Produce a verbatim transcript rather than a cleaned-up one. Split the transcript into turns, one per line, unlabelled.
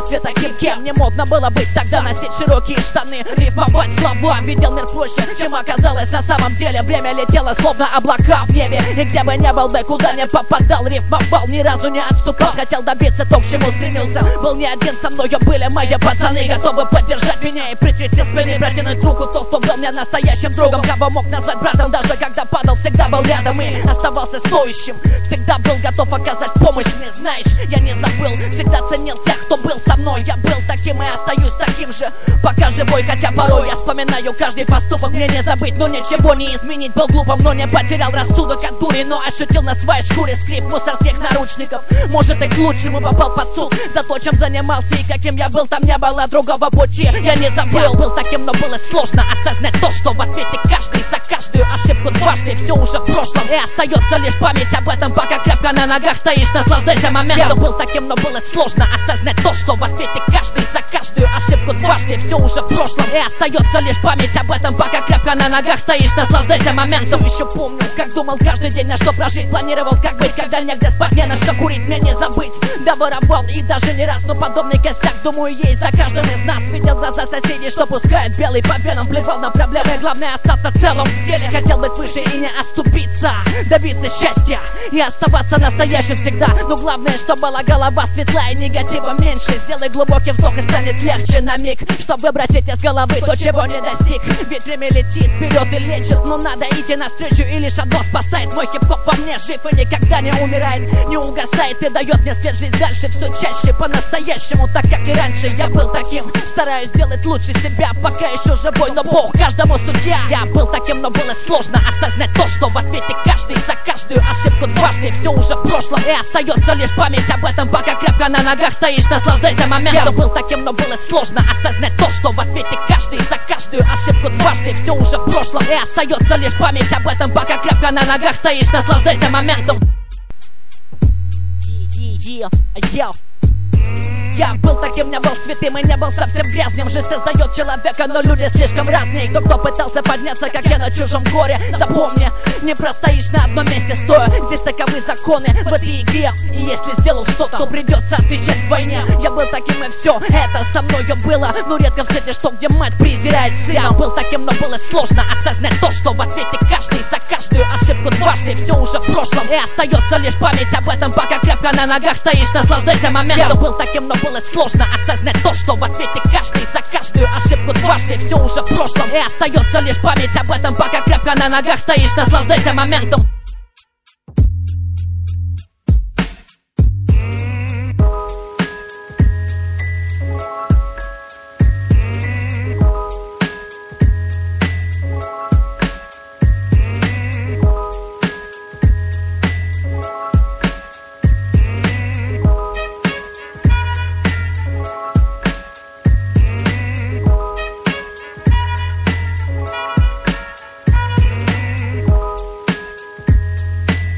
цвета кем кем. Не модно было быть тогда, носить широкие штаны, рифмовать слова. Видел мир проще, чем оказалось на самом деле. Время летело, словно облака в небе. И где бы не был бы, куда не попадал, рифмовал, ни разу не отступал. Хотел добиться то, к чему стремился. Был не один, со мною были мои пацаны, готовы поддержать меня и прикрыть со спины, протянуть руку тот, кто был мне настоящим другом. Кого мог назвать братом, даже когда падал, всегда был рядом и оставался стоящим. Всегда был готов оказать помощь мне, знаешь, я не забыл. Всегда ценил тех, кто был со мной. Я был таким и остаюсь таким же, пока живой. Хотя порой я вспоминаю каждый поступок. Мне не забыть, но ничего не изменить. Был глупым, но не потерял рассудок от дури, но ощутил на своей шкуре скрип мусорских наручников. Может, и к лучшему попал под суд за то, чем занимался и каким я был. Там не было другого пути, я не забыл. Был таким, но было сложно осознать то, что в ответе каждый за каждую ошибку дважды. Все уже в прошлом, и остается лишь память об этом. Пока крепко на ногах стоишь, наслаждайся моментом. Я был таким, но было сложно осознать то, что в ответе каждый за каждую ошибку дважды. Все уже в прошлом, и остается лишь память об этом. Пока крепко на ногах стоишь, наслаждайся моментом. Еще помню, как думал каждый день, на что прожить. Планировал, как быть, когда негде спать, не на что курить, мне не забыть. Да, воровал и даже не раз, но подобный костяк, думаю, есть за каждым из нас. Видел глаза соседей, что пускают белый по венам. Плевал на проблемы, главное остаться целым в деле. Хотел быть выше и не оступиться, добиться счастья и оставаться настоящим всегда. Но главное, что была голова светлая, негатива меньше. Сделай глубокий вздох и станет легче на миг, чтобы выбросить из головы то, чего не достиг. Ведь время летит вперед и лечит, но надо идти навстречу, и лишь одно спасает. Мой хип-хоп во мне жив и никогда не умирает, не угасает и дает мне свет жить дальше. Все чаще по-настоящему, так как и раньше я был таким. Стараюсь сделать лучше себя, пока еще живой, но Бог каждому судья. Я был таким, но было сложно осознать то, что в ответе каждый за каждую ошибку дважды. Все уже в прошлом, и остается лишь память об этом. Пока крепко на ногах стоишь, наслаждайся моментом. Я был таким, но было сложно осознать то, что в ответе каждый за каждую ошибку дважды. Все уже в прошлом, и остается лишь память об этом. Пока крепко на ногах стоишь, наслаждайся моментом. Yeah. Я был таким, не был святым и не был совсем грязным. Жизнь создает человека, но люди слишком разные. Кто-кто пытался подняться, как я на чужом горе. Запомни, не простоишь на одном месте стоя. Здесь таковы законы в этой игре. И если сделал что-то, то придется отвечать вдвойне. Я был таким, и все это со мною было. Но редко встретишь что, где мать презирает сына. Был таким, но было сложно осознать то, что в ответе каждый за каждую ошибку дважды. Все уже в прошлом, и остается лишь память об этом. Пока крепко на ногах стоишь, наслаждайся моментом. Я был таким, но было сложно осознать то, что в ответе каждый за каждую ошибку дважды. Все уже в прошлом, и остается лишь память об этом. Пока крепко на ногах стоишь, наслаждайся моментом.